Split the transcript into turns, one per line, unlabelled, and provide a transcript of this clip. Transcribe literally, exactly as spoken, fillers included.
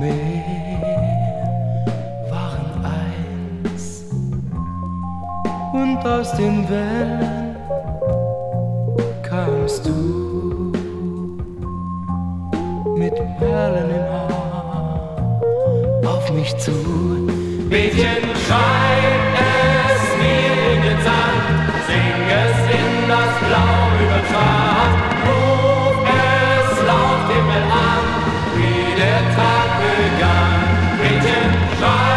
Meer waren eins und aus den Wellen kamst du mit Perlen im Haar auf mich zu. Mädchen, schrei es mir in den Sand, sing es in das Blau übertrag, ruf es laut Himmel an, wie der Tag begann. Mädchen, schrei